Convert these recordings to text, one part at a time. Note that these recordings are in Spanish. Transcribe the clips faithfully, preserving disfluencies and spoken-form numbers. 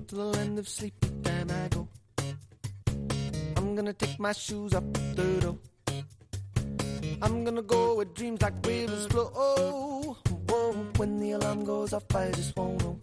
to the land of sleepy time I go. I'm gonna take my shoes off the door. I'm gonna go where dreams like rivers flow. Oh, whoa, when the alarm goes off, I just won't know.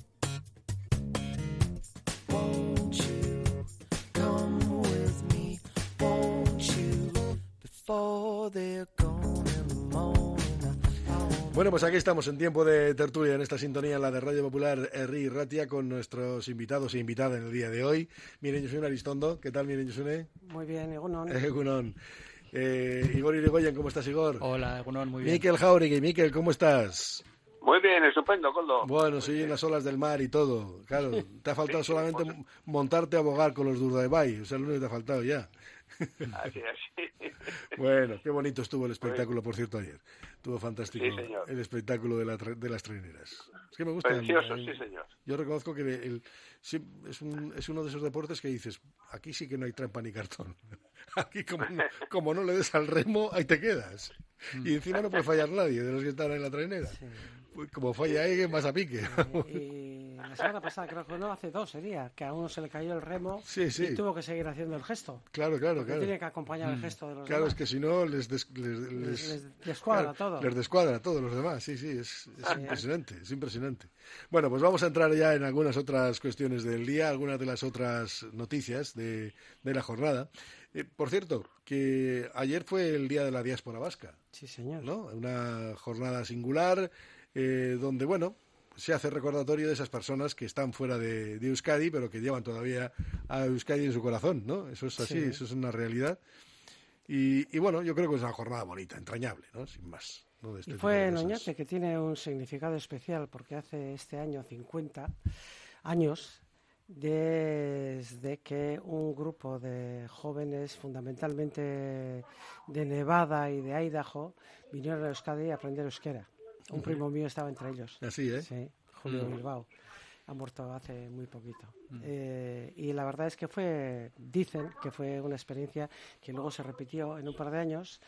Won't you come with me? Won't you before they're gone in the morning? Bueno, pues aquí estamos en tiempo de tertulia en esta sintonía, en la de Radio Popular Herri y Ratia, con nuestros invitados e invitadas en el día de hoy. Miren Josune Aristondo, ¿qué tal Miren Josune? Muy bien, Egunon. Egunon. Eh, Igor Irigoyen, ¿cómo estás, Igor? Hola, Egunon, muy bien. Miquel Jauregui, Miquel, ¿cómo estás? Muy bien, estupendo, Coldo. Bueno, sí, en las olas del mar y todo. Claro, te ha faltado sí, solamente pues... montarte a abogar con los de Urdaibai, o sea, lo único que te ha faltado ya. Así, así. Bueno, qué bonito estuvo el espectáculo, por cierto, ayer. Estuvo fantástico sí, el espectáculo de, la, de las traineras. Es que me gusta. Precioso, sí, señor. Yo reconozco que el, sí, es, un, es uno de esos deportes que dices, aquí sí que no hay trampa ni cartón. Aquí como no, como no le des al remo, ahí te quedas. Y encima no puede fallar nadie de los que están en la trainera. Sí. Como falla alguien, más a pique. Y, y la semana pasada, creo que no, hace dos sería, que a uno se le cayó el remo sí, sí. y tuvo que seguir haciendo el gesto. Claro, claro, claro. Tiene que acompañar el gesto de los claro, demás. Claro, es que si no les, des, les, les, les, les descuadra claro, todo. Les descuadra a todos los demás, sí, sí, es, es sí. impresionante, es impresionante. Bueno, pues vamos a entrar ya en algunas otras cuestiones del día, algunas de las otras noticias de, de la jornada. Eh, por cierto, que ayer fue el Día de la Diáspora Vasca. Sí, señor. ¿No? Una jornada singular eh, donde, bueno, se hace recordatorio de esas personas que están fuera de, de Euskadi, pero que llevan todavía a Euskadi en su corazón, ¿no? Eso es así, sí. Eso es una realidad. Y, y, bueno, yo creo que es una jornada bonita, entrañable, ¿no? Sin más. ¿No? De este y fue en Oñate, que tiene un significado especial, porque hace este año cincuenta años... desde que un grupo de jóvenes, fundamentalmente de Nevada y de Idaho, vinieron a Euskadi a aprender euskera. Un uh-huh. primo mío estaba entre ellos. Así, ¿eh? Sí, Julio uh-huh. Bilbao. Ha muerto hace muy poquito. Uh-huh. Eh, y la verdad es que fue, dicen que fue una experiencia que luego se repitió en un par de años.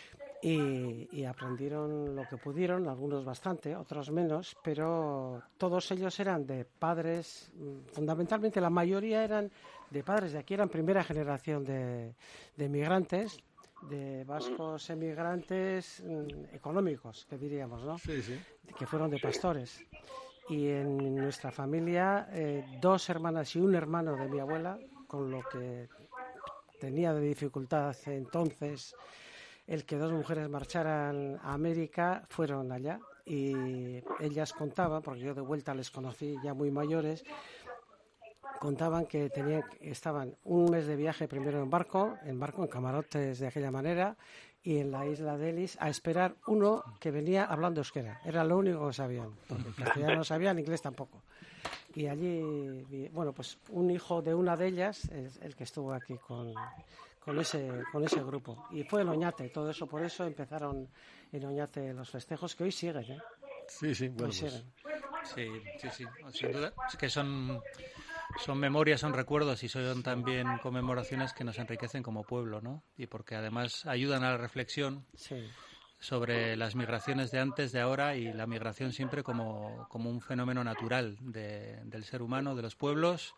Y, y aprendieron lo que pudieron, algunos bastante, otros menos, pero todos ellos eran de padres, fundamentalmente la mayoría eran de padres de aquí, eran primera generación de, de emigrantes, de vascos emigrantes mm, económicos, que diríamos, ¿no? Sí, sí. Que fueron de pastores. Y en nuestra familia, eh, dos hermanas y un hermano de mi abuela, con lo que tenía de dificultad entonces el que dos mujeres marcharan a América, fueron allá y ellas contaban, porque yo de vuelta les conocí ya muy mayores, contaban que tenían, estaban un mes de viaje primero en barco, en barco, en camarotes de aquella manera, y en la isla de Ellis a esperar uno que venía hablando euskera. Era lo único que sabían, porque castellano no sabían, inglés tampoco. Y allí, bueno, pues un hijo de una de ellas es el que estuvo aquí con... con ese con ese grupo. Y fue en Oñate, todo eso, por eso empezaron en Oñate los festejos, que hoy siguen, ¿eh? Sí, sí, bueno, hoy pues... siguen. Sí, sí, sí, sin duda. Es que son, son memorias, son recuerdos y son también conmemoraciones que nos enriquecen como pueblo, ¿no? Y porque además ayudan a la reflexión sí. sobre las migraciones de antes, de ahora, y la migración siempre como, como un fenómeno natural de, del ser humano, de los pueblos.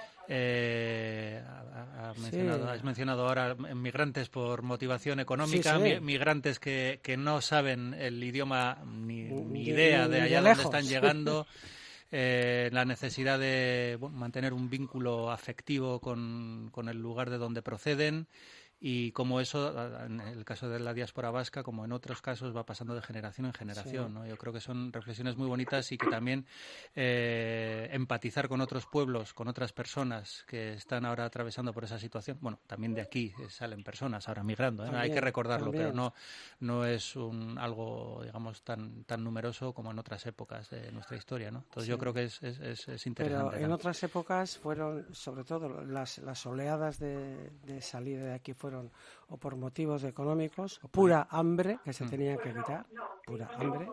Eh, ha, ha mencionado, sí. Has mencionado ahora migrantes por motivación económica, sí, sí. Mi, migrantes que, que no saben el idioma ni, ni idea de allá de donde están llegando, eh, la necesidad de bueno, mantener un vínculo afectivo con, con el lugar de donde proceden. Y como eso, en el caso de la diáspora vasca, como en otros casos, va pasando de generación en generación, sí. ¿no? Yo creo que son reflexiones muy bonitas y que también eh, empatizar con otros pueblos, con otras personas que están ahora atravesando por esa situación. Bueno, también de aquí salen personas ahora migrando, ¿eh? También, hay que recordarlo, también. Pero no no es un algo, digamos, tan tan numeroso como en otras épocas de nuestra historia, ¿no? Entonces sí. Yo creo que es, es, es, es interesante. Pero en también. otras épocas fueron, sobre todo, las, las oleadas de, de salida de aquí fueron o por motivos económicos, o pura hambre que se tenían que quitar, pura hambre,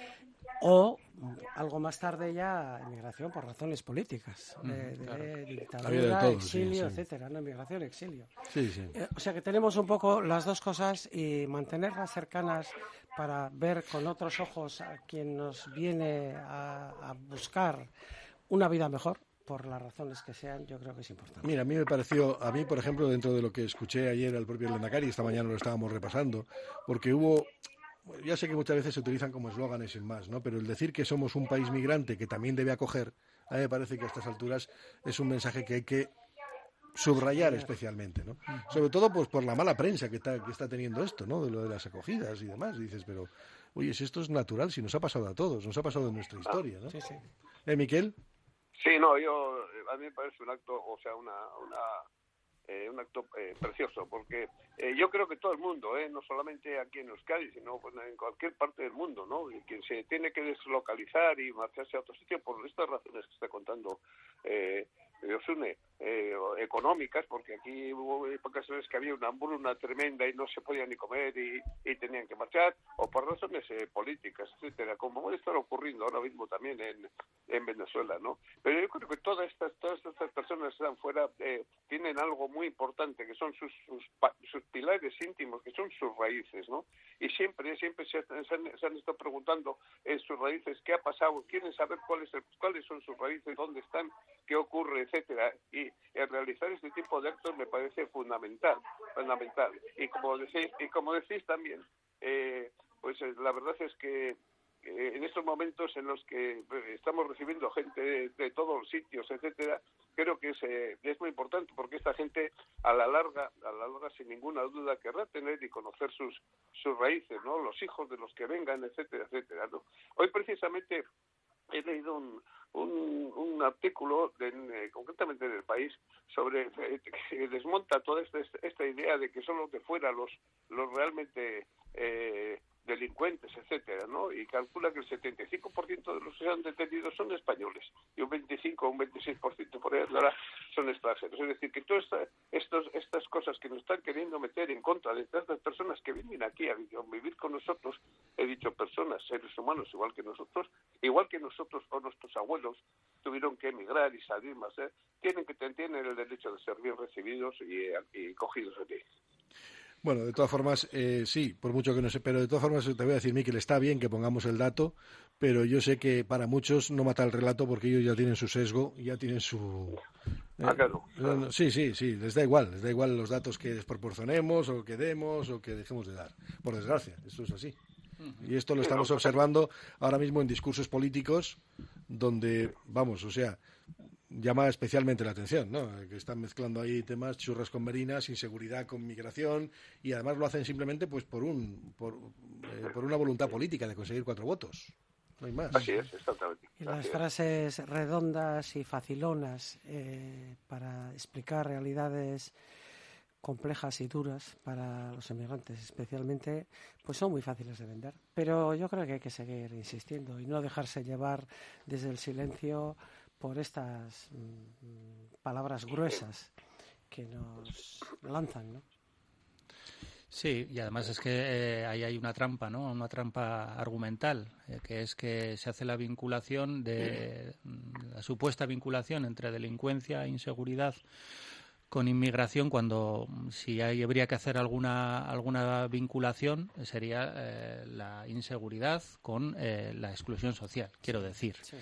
o algo más tarde ya inmigración por razones políticas, de, de claro. dictadura, de todo, exilio, sí, sí. etcétera, no inmigración, exilio. Sí, sí. Eh, o sea que tenemos un poco las dos cosas y mantenerlas cercanas para ver con otros ojos a quien nos viene a, a buscar una vida mejor, por las razones que sean, yo creo que es importante. Mira, a mí me pareció, a mí, por ejemplo, dentro de lo que escuché ayer al propio Lehendakari, esta mañana lo estábamos repasando, porque hubo, ya sé que muchas veces se utilizan como eslóganes sin más, ¿no? Pero el decir que somos un país migrante que también debe acoger, a mí me parece que a estas alturas es un mensaje que hay que subrayar especialmente, ¿no? Sobre todo pues por la mala prensa que está, que está teniendo esto, ¿no? De lo de las acogidas y demás. Y dices, pero, oye, si esto es natural, si nos ha pasado a todos, nos ha pasado en nuestra historia, ¿no? Sí, sí. ¿Eh, Miquel? Sí, no, yo, a mí me parece un acto, o sea, una, una eh, un acto eh, precioso, porque eh, yo creo que todo el mundo, eh, no solamente aquí en Euskadi, sino pues, en cualquier parte del mundo, ¿no? Y quien se tiene que deslocalizar y marcharse a otro sitio por estas razones que está contando eh, Josune, eh, económicas, porque aquí hubo épocas en las que había una hambruna tremenda y no se podía ni comer y, y tenían que marchar, o por razones eh, políticas, etcétera, como puede estar ocurriendo ahora mismo también en, en Venezuela, ¿no? Pero yo creo que todas estas todas estas personas que están fuera eh, tienen algo muy importante, que son sus, sus sus pilares íntimos, que son sus raíces, ¿no? Y siempre siempre se, se, han, se han estado preguntando eh, sus raíces, qué ha pasado, quieren saber cuáles cuáles son sus raíces, dónde están, qué ocurre, etcétera, y el realizar este tipo de actos me parece fundamental, fundamental. Y como decís, y como decís también, eh, pues eh, la verdad es que eh, en estos momentos en los que eh, estamos recibiendo gente de, de todos los sitios, etcétera, creo que es, eh, es muy importante, porque esta gente a la larga, a la larga sin ninguna duda querrá tener y conocer sus sus raíces, ¿no? Los hijos de los que vengan, etcétera, etcétera, ¿no? Hoy precisamente he leído un un, un artículo de, eh, concretamente del País sobre eh, que desmonta toda esta, esta idea de que solo de fuera los los realmente eh, delincuentes, etcétera, ¿no? Y calcula que el setenta y cinco por ciento de los que se han detenido son españoles y un veinticinco o un veintiséis por ciento por ahí ahora son extranjeros. Es decir, que todas esta, estos, estas cosas que nos están queriendo meter en contra de tantas personas que vienen aquí a vivir con nosotros, he dicho personas, seres humanos igual que nosotros, igual que nosotros o nuestros abuelos tuvieron que emigrar y salir más, ¿eh? tienen que tienen el derecho de ser bien recibidos y, y cogidos aquí. Bueno, de todas formas, eh, sí, por mucho que no sé, pero de todas formas te voy a decir, Miquel, está bien que pongamos el dato, pero yo sé que para muchos no mata el relato porque ellos ya tienen su sesgo, ya tienen su... Eh, ah, claro, claro. Sí, sí, sí, les da igual, les da igual los datos que desproporcionemos o que demos o que dejemos de dar, por desgracia, eso es así. Y esto lo estamos observando ahora mismo en discursos políticos donde, vamos, o sea, llama especialmente la atención, ¿no? Que están mezclando ahí temas churras con merinas, inseguridad con migración, y además lo hacen simplemente pues por un por, eh, por una voluntad política de conseguir cuatro votos. No hay más. Así es, exactamente. Y las frases redondas y facilonas eh, para explicar realidades complejas y duras para los emigrantes especialmente, pues son muy fáciles de vender. Pero yo creo que hay que seguir insistiendo y no dejarse llevar desde el silencio por estas mm, palabras gruesas que nos lanzan, ¿no? Sí, y además es que eh, ahí hay una trampa, ¿no? Una trampa argumental, eh, que es que se hace la vinculación de la supuesta vinculación entre delincuencia e inseguridad con inmigración, cuando si hay, habría que hacer alguna alguna vinculación sería eh, la inseguridad con eh, la exclusión social, quiero decir. Sí.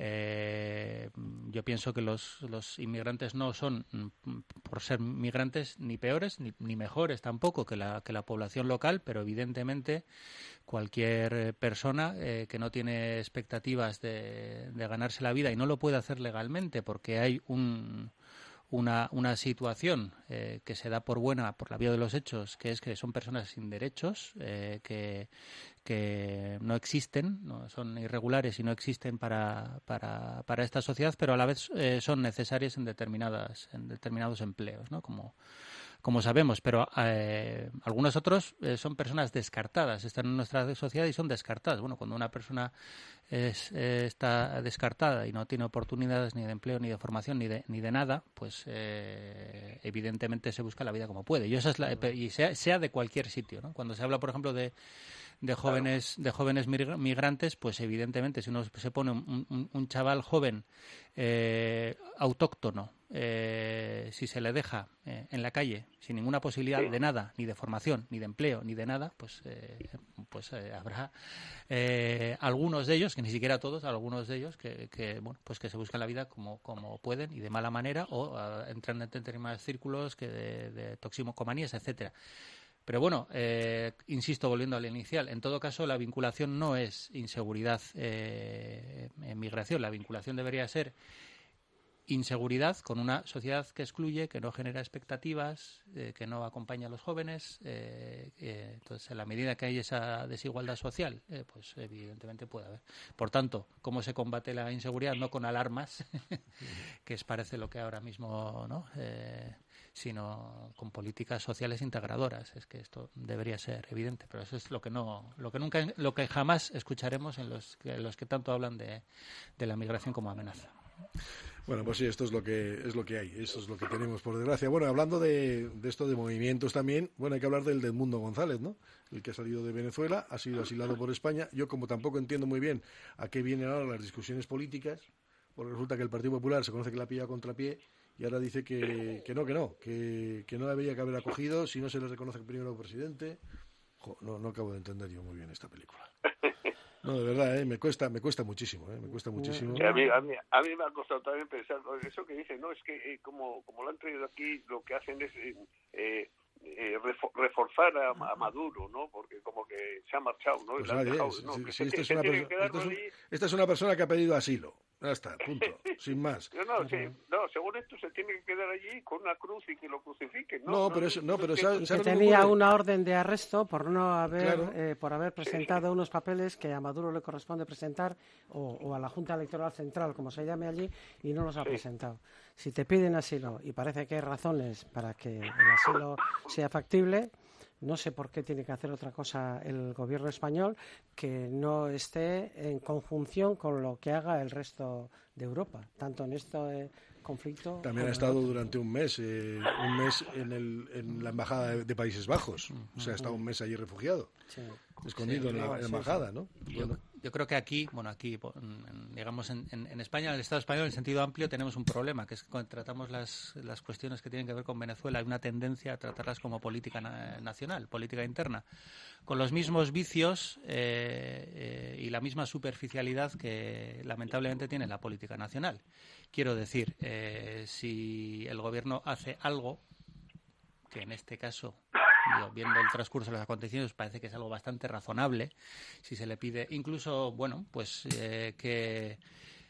Eh, yo pienso que los, los inmigrantes no son, por ser migrantes, ni peores ni, ni mejores tampoco que la, que la población local, pero evidentemente cualquier persona eh, que no tiene expectativas de, de ganarse la vida y no lo puede hacer legalmente porque hay un Una, una situación eh, que se da por buena por la vía de los hechos, que es que son personas sin derechos, eh, que, que no existen, no, son irregulares y no existen para, para, para esta sociedad, pero a la vez eh, son necesarias en determinadas en determinados empleos, ¿no? Como como sabemos, pero eh, algunos otros eh, son personas descartadas, están en nuestra sociedad y son descartadas. Bueno, cuando una persona es, eh, está descartada y no tiene oportunidades ni de empleo, ni de formación, ni de, ni de nada, pues eh, evidentemente se busca la vida como puede. Y, esa es la, y sea, sea de cualquier sitio, ¿no? Cuando se habla, por ejemplo, de de jóvenes de jóvenes migrantes, pues evidentemente si uno se pone un, un, un chaval joven eh, autóctono, eh, si se le deja eh, en la calle sin ninguna posibilidad sí. de nada, ni de formación, ni de empleo, ni de nada, pues eh, pues eh, habrá eh, algunos de ellos, que ni siquiera todos, algunos de ellos que, que bueno pues que se buscan la vida como como pueden y de mala manera o uh, entran en determinados círculos que de, de toxicomanías, etcétera. Pero bueno, eh, insisto, volviendo al inicial, en todo caso la vinculación no es inseguridad eh, en migración, la vinculación debería ser inseguridad con una sociedad que excluye, que no genera expectativas, eh, que no acompaña a los jóvenes. Eh, eh, entonces, en la medida que hay esa desigualdad social, eh, pues evidentemente puede haber. Por tanto, ¿cómo se combate la inseguridad? No con alarmas, que es parece lo que ahora mismo, ¿no? Eh, sino con políticas sociales integradoras. Es que esto debería ser evidente, pero eso es lo que no, lo que nunca, lo que jamás escucharemos en los que, los que tanto hablan de, de la migración como amenaza. Bueno, pues sí, esto es lo que es lo que hay, eso es lo que tenemos, por desgracia. Bueno, hablando de, de esto de movimientos también, bueno, hay que hablar del de Edmundo González, ¿no? El que ha salido de Venezuela, ha sido asilado por España. Yo, como tampoco entiendo muy bien a qué vienen ahora las discusiones políticas, porque resulta que el Partido Popular se conoce que la ha pillado a contrapié y ahora dice que, que no, que no, que, que no debería que haber acogido si no se le reconoce primero presidente. Jo, no, no acabo de entender yo muy bien esta película. No, de verdad, ¿eh? me cuesta me cuesta muchísimo, ¿eh? me cuesta muchísimo. Sí, a, mí, a, mí, a mí me ha costado también pensar, eso que dicen, no, es que eh, como, como lo han traído aquí, lo que hacen es eh, eh, reforzar a, a Maduro, ¿no? Porque como que se ha marchado, ¿no? Pues nadie, dejado, ¿no? Sí, que sí, se, esta, es perso- esta, es un, esta es una persona que ha pedido asilo. Ya está, punto, sin más. No, no, sí, no, según esto se tiene que quedar allí con una cruz y que lo crucifiquen, ¿no? No, pero eso, no, pero ¿sabe, que tenía una orden de arresto por no haber claro. eh, por haber presentado unos papeles que a Maduro le corresponde presentar o, o a la Junta Electoral Central, como se llame allí, y no los ha sí. presentado. Si te piden asilo y parece que hay razones para que el asilo sea factible, no sé por qué tiene que hacer otra cosa el gobierno español que no esté en conjunción con lo que haga el resto de Europa, tanto en este conflicto. También ha estado durante un mes, eh, un mes en, el, en la embajada de, de Países Bajos, o sea, ha estado un mes allí refugiado, sí. escondido sí, en la, la embajada, ¿no? Yo, bueno. yo creo que aquí, bueno, aquí, digamos, en, en, en España, en el Estado español, en sentido amplio, tenemos un problema, que es que cuando tratamos las, las cuestiones que tienen que ver con Venezuela, hay una tendencia a tratarlas como política na- nacional, política interna, con los mismos vicios eh, eh, y la misma superficialidad que lamentablemente tiene la política nacional. Quiero decir, eh, si el gobierno hace algo, que en este caso, digo, viendo el transcurso de los acontecimientos, parece que es algo bastante razonable, si se le pide, incluso, bueno, pues eh, que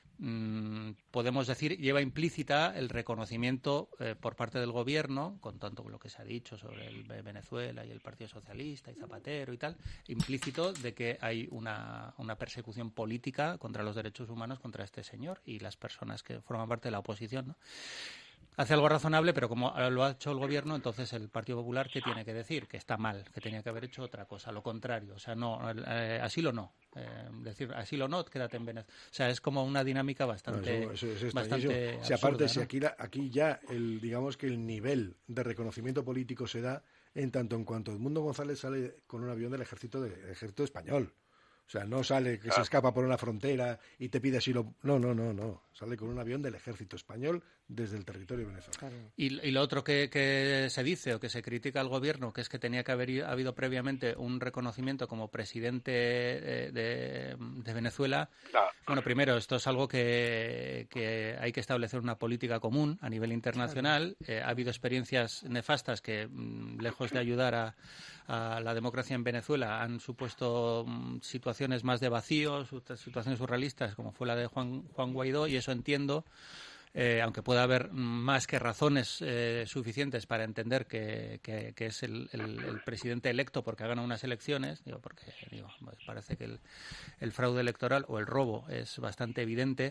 mmm, podemos decir, lleva implícita el reconocimiento eh, por parte del gobierno, con tanto con lo que se ha dicho sobre el Venezuela y el Partido Socialista y Zapatero y tal, implícito de que hay una, una persecución política contra los derechos humanos contra este señor y las personas que forman parte de la oposición, ¿no? Hace algo razonable, pero como lo ha hecho el gobierno, entonces el Partido Popular, ¿qué tiene que decir? Que está mal, que tenía que haber hecho otra cosa, lo contrario. O sea, no, eh, asilo no. Eh, decir asilo no, quédate en Venezuela. O sea, es como una dinámica bastante, no, eso, eso es bastante si aparte, absurda, si aquí, ¿no? aquí ya, el digamos que el nivel de reconocimiento político se da en tanto en cuanto Edmundo González sale con un avión del ejército, de, ejército español. O sea, no sale que se escapa por una frontera y te pide asilo. No, no, no, no. Sale con un avión del ejército español desde el territorio venezolano. Y, y lo otro que, que se dice o que se critica al gobierno, que es que tenía que haber habido previamente un reconocimiento como presidente de, de, de Venezuela. Bueno, primero, esto es algo que, que hay que establecer una política común a nivel internacional. Eh, ha habido experiencias nefastas que, lejos de ayudar a, a la democracia en Venezuela, han supuesto um, situaciones más de vacío, situaciones surrealistas, como fue la de Juan, Juan Guaidó, y eso entiendo. Eh, aunque pueda haber más que razones eh, suficientes para entender que, que, que es el, el, el presidente electo porque ha ganado unas elecciones, digo, porque digo, pues parece que el, el fraude electoral o el robo es bastante evidente,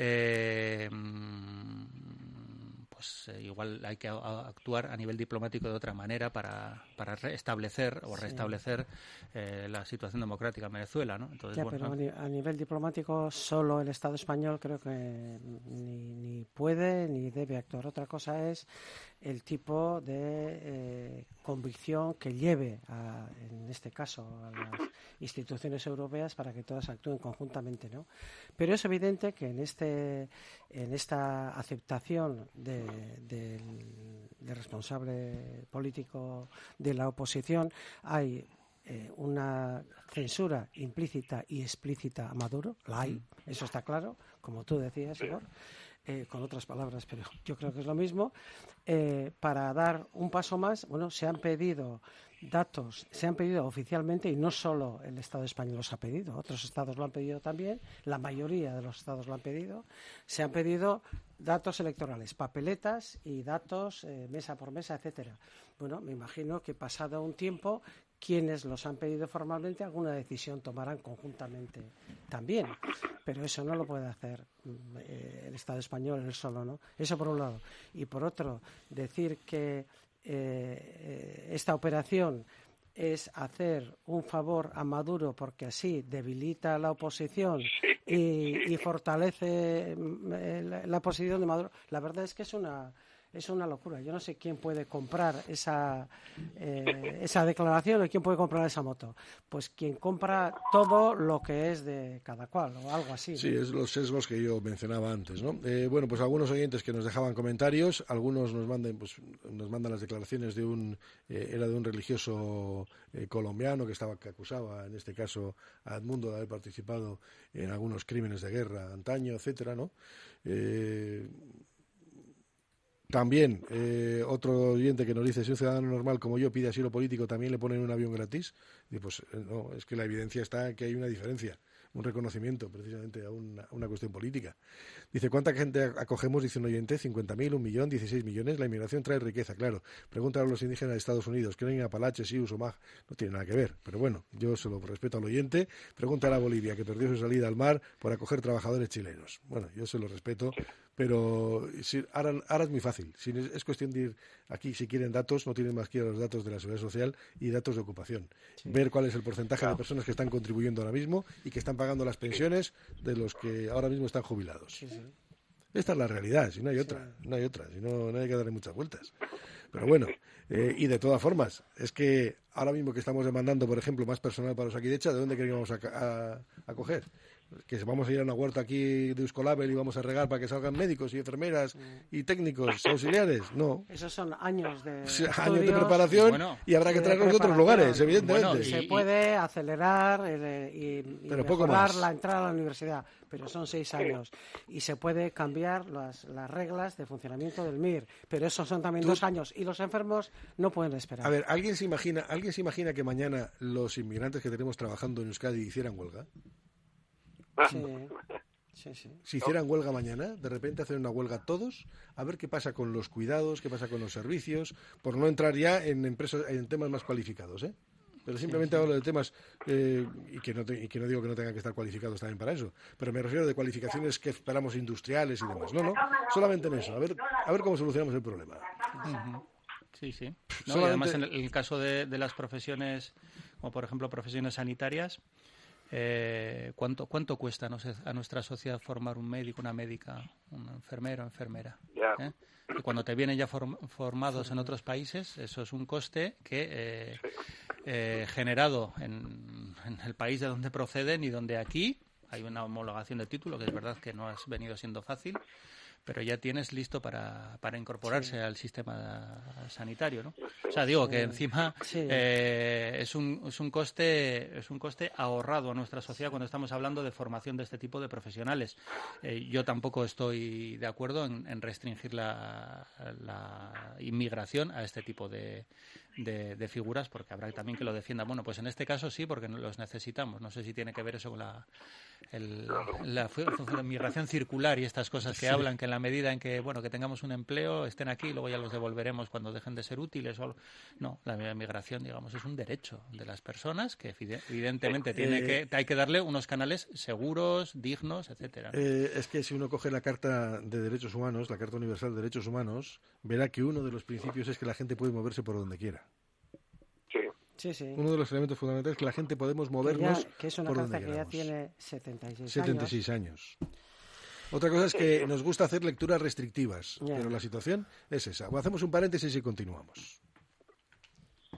eh, pues eh, igual hay que a, a actuar a nivel diplomático de otra manera para, para restablecer o restablecer sí. eh, la situación democrática en Venezuela, ¿no? Entonces, ya, bueno, pero a nivel diplomático solo el Estado español creo que ni, ni puede ni debe actuar. Otra cosa es el tipo de eh, convicción que lleve, a, en este caso, a las instituciones europeas para que todas actúen conjuntamente, ¿no? Pero es evidente que en este en esta aceptación de, de, del responsable político de la oposición hay eh, una censura implícita y explícita a Maduro, la hay, eso está claro, como tú decías, Igor. Eh, con otras palabras, pero yo creo que es lo mismo. Eh, para dar un paso más, bueno, se han pedido datos, se han pedido oficialmente, y no solo el Estado español los ha pedido, otros estados lo han pedido también, la mayoría de los estados lo han pedido, se han pedido datos electorales, papeletas y datos eh, mesa por mesa, etcétera. Bueno, me imagino que pasado un tiempo, quienes los han pedido formalmente alguna decisión tomarán conjuntamente también, pero eso no lo puede hacer eh, el Estado español él solo, ¿no? Eso por un lado. Y por otro, decir que eh, esta operación es hacer un favor a Maduro porque así debilita la oposición y, y fortalece la, la posición de Maduro, la verdad es que es una es una locura. Yo no sé quién puede comprar esa eh, esa declaración o quién puede comprar esa moto. Pues quien compra todo lo que es de cada cual o algo así, ¿no? Sí, es los sesgos que yo mencionaba antes, ¿no? Eh, bueno, pues algunos oyentes que nos dejaban comentarios, algunos nos mandan, pues nos mandan las declaraciones de un eh, era de un religioso eh, colombiano que estaba que acusaba, en este caso, a Edmundo de haber participado en algunos crímenes de guerra antaño, etcétera, ¿no? Eh, También, eh, otro oyente que nos dice, si un ciudadano normal como yo pide asilo político, ¿también le ponen un avión gratis? Y pues no, es que la evidencia está que hay una diferencia, un reconocimiento precisamente a una, a una cuestión política. Dice, ¿cuánta gente acogemos? Dice un oyente, cincuenta mil, un millón, dieciséis millones. La inmigración trae riqueza, claro. Pregúntale a los indígenas de Estados Unidos, ¿creen en Apalache, Sius o Mag? No tiene nada que ver, pero bueno, yo se lo respeto al oyente. Pregúntale a Bolivia, que perdió su salida al mar por acoger trabajadores chilenos. Bueno, yo se lo respeto, pero si, ahora, ahora es muy fácil. Si es, es cuestión de ir aquí, si quieren datos, no tienen más que ir a los datos de la Seguridad Social y datos de ocupación. Sí. Ver cuál es el porcentaje claro. de personas que están contribuyendo ahora mismo y que están pagando las pensiones de los que ahora mismo están jubilados. Sí, sí. Esta es la realidad, si no hay otra, sí. no hay otra, si no, no hay que darle muchas vueltas. Pero bueno, eh, y de todas formas, es que ahora mismo que estamos demandando, por ejemplo, más personal para Osakidecha, ¿de dónde queríamos a, a, a coger? Que vamos a ir a una huerta aquí de Euskolabel y vamos a regar para que salgan médicos y enfermeras y técnicos auxiliares. No. Esos son años de sí, años de preparación bueno, y habrá que traerlos de otros lugares, evidentemente. Bueno, y se puede acelerar eh, y, y pero mejorar la entrada a la universidad, pero son seis años. Y se puede cambiar las, las reglas de funcionamiento del M I R, pero esos son también ¿Tú? dos años. Y los enfermos no pueden esperar. A ver, ¿alguien se imagina, ¿alguien se imagina que mañana los inmigrantes que tenemos trabajando en Euskadi hicieran huelga? Sí, sí, sí. Si hicieran huelga mañana, de repente hacer una huelga todos, a ver qué pasa con los cuidados, qué pasa con los servicios, por no entrar ya en empresas, en temas más cualificados, ¿eh? Pero simplemente sí, sí. hablo de temas, eh, y, que no te, y que no digo que no tengan que estar cualificados también para eso, pero me refiero de cualificaciones que esperamos industriales y demás. No, no, solamente en eso, a ver, a ver cómo solucionamos el problema. Uh-huh. Sí, sí. No, solamente... y además, en el, el caso de, de las profesiones, como por ejemplo profesiones sanitarias, Eh, ¿cuánto, ¿Cuánto cuesta no sé, a nuestra sociedad formar un médico, una médica, un enfermero, enfermera? Yeah. ¿Eh? Y cuando te vienen ya form, formados en otros países, eso es un coste que eh, eh, generado en, en el país de donde proceden y donde aquí hay una homologación de título, que es verdad que no ha venido siendo fácil, pero ya tienes listo para, para incorporarse sí. al sistema sanitario, ¿no? O sea, digo que encima sí. eh, es un es un coste es un coste ahorrado a nuestra sociedad cuando estamos hablando de formación de este tipo de profesionales. Eh, yo tampoco estoy de acuerdo en, en restringir la, la inmigración a este tipo de, de, de figuras, porque habrá también que lo defiendan. Bueno, pues en este caso sí, porque los necesitamos. No sé si tiene que ver eso con la el, la, la migración circular y estas cosas que sí. hablan, que en la medida en que bueno que tengamos un empleo estén aquí y luego ya los devolveremos cuando dejen de ser útiles o algo. No, la migración, digamos, es un derecho de las personas que evidentemente tiene eh, que hay que darle unos canales seguros, dignos, etcétera. Eh, es que si uno coge la Carta de Derechos Humanos, la Carta Universal de Derechos Humanos, verá que uno de los principios es que la gente puede moverse por donde quiera. Sí. Sí, sí. Uno de los elementos fundamentales es que la gente podemos movernos que, ya, que es una por carta donde que queramos. Ya tiene setenta y seis, setenta y seis años. Otra cosa es que nos gusta hacer lecturas restrictivas, yeah. pero la situación es esa. O hacemos un paréntesis y continuamos.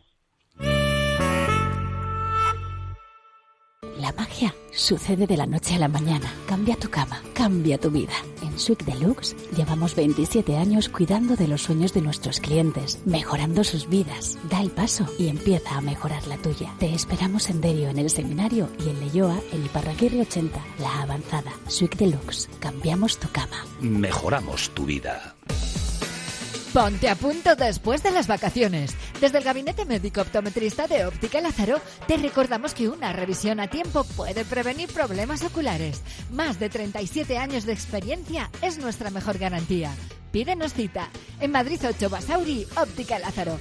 La magia sucede de la noche a la mañana. Cambia tu cama, cambia tu vida. En Suite Deluxe llevamos veintisiete años cuidando de los sueños de nuestros clientes, mejorando sus vidas. Da el paso y empieza a mejorar la tuya. Te esperamos en Derio, en el Seminario, y en Leioa, en Iparraguirre ochenta, La Avanzada. Suite Deluxe. Cambiamos tu cama. Mejoramos tu vida. Ponte a punto después de las vacaciones. Desde el Gabinete Médico Optometrista de Óptica Lázaro te recordamos que una revisión a tiempo puede prevenir problemas oculares. Más de treinta y siete años de experiencia es nuestra mejor garantía. Pídenos cita. En Madrid ocho, Basauri, Óptica Lázaro.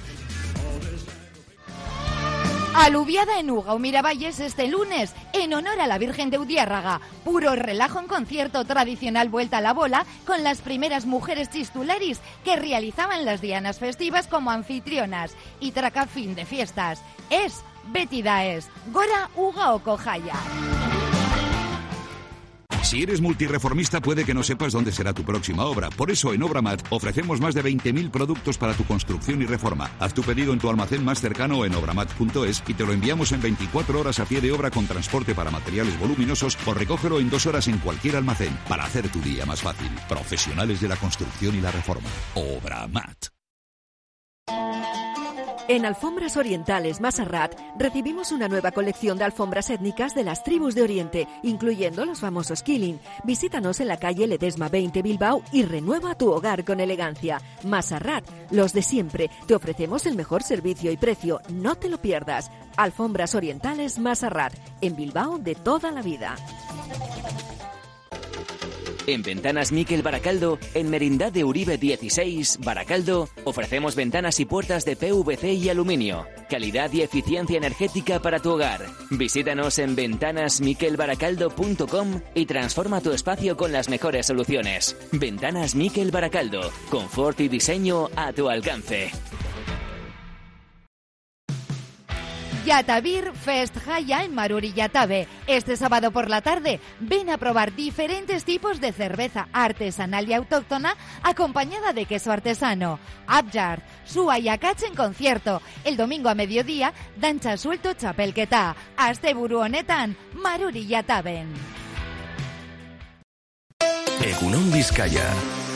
Aluviada en Uga o Miravalles este lunes, en honor a la Virgen de Udiárraga. Puro relajo en concierto tradicional vuelta a la bola con las primeras mujeres chistularis que realizaban las dianas festivas como anfitrionas. Y traca fin de fiestas. Es Betty Daes, Gora Uga o Cojaya. Si eres multireformista puede que no sepas dónde será tu próxima obra. Por eso en Obramat ofrecemos más de veinte mil productos para tu construcción y reforma. Haz tu pedido en tu almacén más cercano o en obramat punto es y te lo enviamos en veinticuatro horas a pie de obra con transporte para materiales voluminosos o recógelo en dos horas en cualquier almacén para hacer tu día más fácil. Profesionales de la construcción y la reforma. Obramat. En Alfombras Orientales Masarrat recibimos una nueva colección de alfombras étnicas de las tribus de Oriente, incluyendo los famosos Killing. Visítanos en la calle Ledesma veinte Bilbao y renueva tu hogar con elegancia. Masarrat, los de siempre. Te ofrecemos el mejor servicio y precio. No te lo pierdas. Alfombras Orientales Masarrat, en Bilbao de toda la vida. En Ventanas Miquel Baracaldo, en Merindad de Uribe dieciséis, Baracaldo, ofrecemos ventanas y puertas de P V C y aluminio. Calidad y eficiencia energética para tu hogar. Visítanos en ventanas miquel baracaldo punto com y transforma tu espacio con las mejores soluciones. Ventanas Miquel Baracaldo, confort y diseño a tu alcance. Yatavir Fest Jaya en Maruri Yatabe. Este sábado por la tarde ven a probar diferentes tipos de cerveza artesanal y autóctona acompañada de queso artesano. Abjar, Sua y Akach en concierto. El domingo a mediodía, Dancha Suelto Txapelketa. Asteburu honetan, Maruri Yataben. Egunon Vizcaya.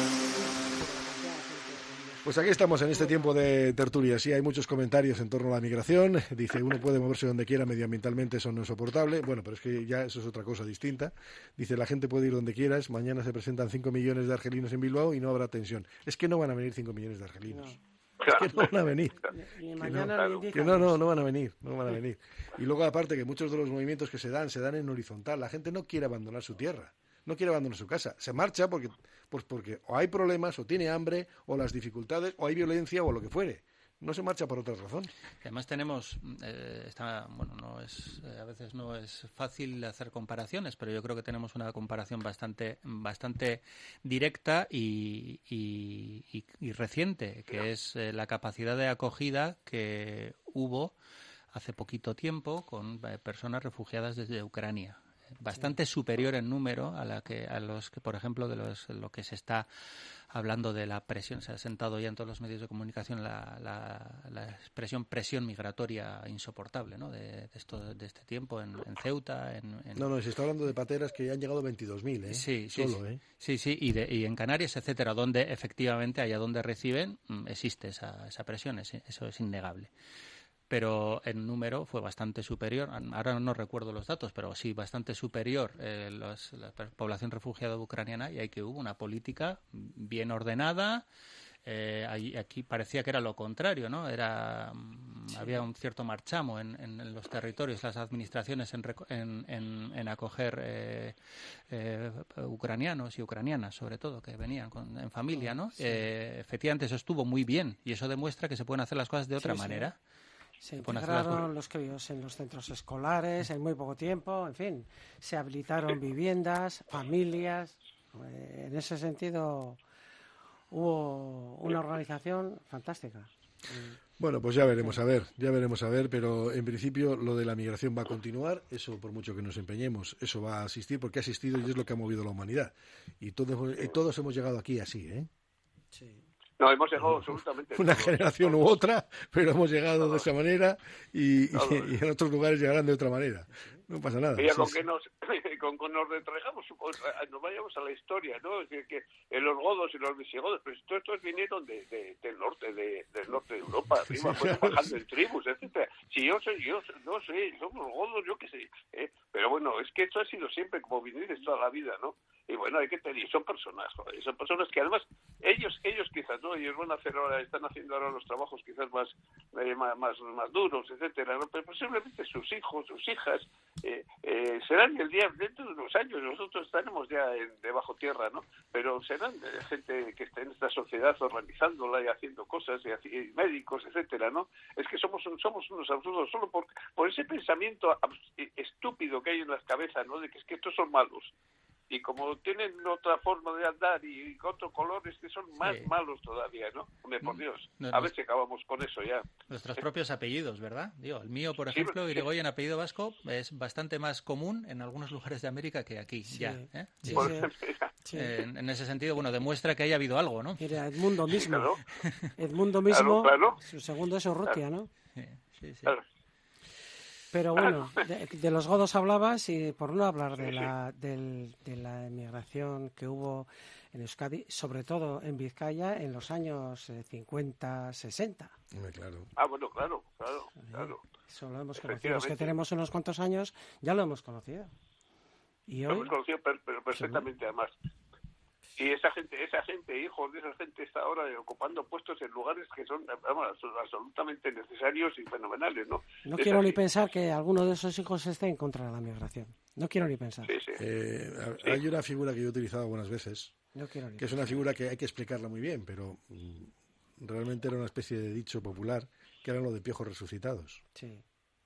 Pues aquí estamos en este tiempo de tertulia. Sí, hay muchos comentarios en torno a la migración. Dice, uno puede moverse donde quiera, medioambientalmente eso no es soportable. Bueno, pero es que ya eso es otra cosa distinta. Dice, la gente puede ir donde quieras. Mañana se presentan cinco millones de argelinos en Bilbao y no habrá tensión. Es que no van a venir cinco millones de argelinos. No. Es que no van a venir. Ni mañana ni que no, no, no van a venir, no van a venir. Y luego aparte que muchos de los movimientos que se dan, se dan en horizontal. La gente no quiere abandonar su tierra. No quiere abandonar su casa, se marcha porque, pues porque o hay problemas, o tiene hambre, o las dificultades, o hay violencia, o lo que fuere. No se marcha por otra razón. Además tenemos, eh, está, bueno, no es, eh, a veces no es fácil hacer comparaciones, pero yo creo que tenemos una comparación bastante, bastante directa y, y, y, y reciente, que es eh, la capacidad de acogida que hubo hace poquito tiempo con eh, personas refugiadas desde Ucrania. Bastante superior en número a la que a los que, por ejemplo, de los lo que se está hablando de la presión. Se ha sentado ya en todos los medios de comunicación la, la, la expresión presión migratoria insoportable, ¿no? De, de esto de este tiempo en, en Ceuta. En, en... No, no, se está hablando de pateras que ya han llegado veintidós mil, ¿eh? Sí, sí, Solo, sí, ¿eh? sí, sí, y, de, y en Canarias, etcétera, donde efectivamente allá donde reciben existe esa, esa presión, eso es innegable. Pero en número fue bastante superior, ahora no recuerdo los datos, pero sí bastante superior eh, los, la población refugiada ucraniana, y ahí que hubo una política bien ordenada. Eh, ahí, aquí parecía que era lo contrario, ¿no? Era sí. Había un cierto marchamo en, en, en los territorios, las administraciones en, en, en, en acoger eh, eh, ucranianos y ucranianas, sobre todo, que venían con, en familia, ¿no? Sí. Eh, efectivamente, eso estuvo muy bien y eso demuestra que se pueden hacer las cosas de otra sí, manera. Sí. Se integraron los críos en los centros escolares en muy poco tiempo, en fin, se habilitaron viviendas, familias. Eh, en ese sentido hubo una organización fantástica. Bueno, pues ya veremos a ver, ya veremos a ver, pero en principio lo de la migración va a continuar, eso por mucho que nos empeñemos, eso va a asistir porque ha asistido y es lo que ha movido la humanidad. Y todos, y todos hemos llegado aquí así, ¿eh? Sí. No, hemos llegado absolutamente. Una generación u otra, pero hemos llegado de esa manera y, y, y en otros lugares llegarán de otra manera. No pasa nada. Mira, Sí, con sí. que nos, con que nos retrajamos, nos vayamos a la historia, ¿no? Es decir, que eh, los godos y los visigodos, pues todos estos vinieron de, de, del norte de, del norte de Europa, arriba, Sí, fueron claro. bajando en tribus, etcétera. Si yo soy, yo no sé, somos godos, yo qué sé. ¿eh? Pero bueno, es que esto ha sido siempre como vinires toda la vida, ¿no? Y bueno, hay que tener, son personas, joder, son personas que además, ellos, ellos quizás, ¿no? Ellos van a hacer ahora, están haciendo ahora los trabajos quizás más, eh, más, más, más duros, etcétera, ¿no? Pero posiblemente sus hijos, sus hijas, eh, eh, serán el día, dentro de unos años, nosotros estaremos ya en, debajo tierra, ¿no? Pero serán eh, gente que está en esta sociedad organizándola y haciendo cosas, y, así, y médicos, etcétera, ¿no? Es que somos, somos unos absurdos solo por, por ese pensamiento abs- estúpido que hay en las cabezas, ¿no? De que es que estos son malos. Y como tienen otra forma de andar y otro color, es que son más Sí. malos todavía, ¿no? Hombre, por Dios, No, a no. ver si acabamos con eso ya. Nuestros propios apellidos, ¿verdad? Digo, el mío, por Sí, ejemplo, sí. Irigoyen, apellido vasco, es bastante más común en algunos lugares de América que aquí, Sí. ya. ¿eh? Sí, Digo, sí. Sí. eh, en, en ese sentido, bueno, demuestra que haya habido algo, ¿no? Mira, Edmundo mismo. Claro. Edmundo mismo, Claro, claro. su segundo es Urrutia, ¿no? Sí, sí, sí. Claro. Pero bueno, de, de los godos hablabas y por no hablar de la, del- de la emigración que hubo en Euskadi, sobre todo en Vizcaya, en los años eh, cincuenta, sesenta. Hombre, claro. Ah, bueno, claro, claro, claro. Eso lo hemos conocido. Los que Efectivamente. tenemos unos cuantos años ya lo hemos conocido. Y Lo hoy, hemos conocido per- pero perfectamente, además. Y esa gente, esa gente, hijos de esa gente, está ahora ocupando puestos en lugares que son, vamos, son absolutamente necesarios y fenomenales, ¿no? no Es quiero así. ni pensar que alguno de esos hijos esté en contra de la migración. No quiero ni pensar. Sí, sí. Eh, a- Hay una figura que yo he utilizado algunas veces, No quiero ni que es una figura que hay que explicarla muy bien, pero mm, realmente era una especie de dicho popular, que era lo de piojos resucitados. Sí.